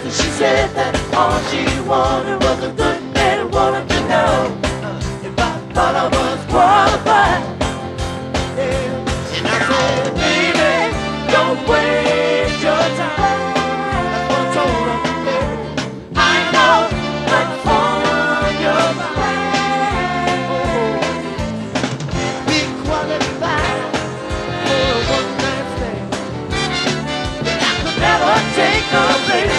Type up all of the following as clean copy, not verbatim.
She said that all she wanted was a good man who wanted to know if I thought I was qualified. Yeah. And I said, baby, don't waste your time. That's what I told her. Yeah. I know what's on your mind. Be qualified for a one-night stand. But I could never take a place.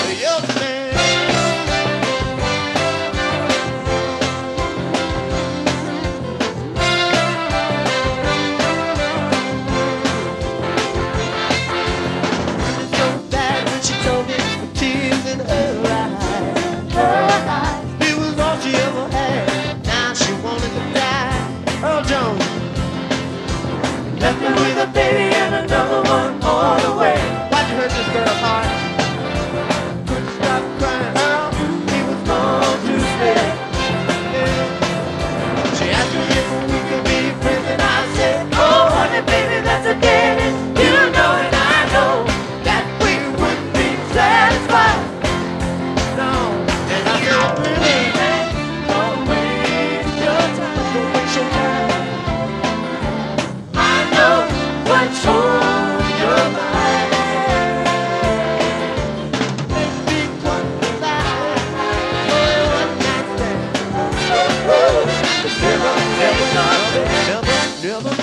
Left me with a baby and another one all the way. Why'd you hurt this girl's heart? Couldn't stop crying out. He was gone to stay. Yeah. She asked me if we could be friends and I said, oh honey baby, that's a dead end. You know and I know that we wouldn't be satisfied. No. And I said, really, don't waste your time. Don't waste your time. What's on your mind? Be qualified for a one-night stand. Never, never, never, never.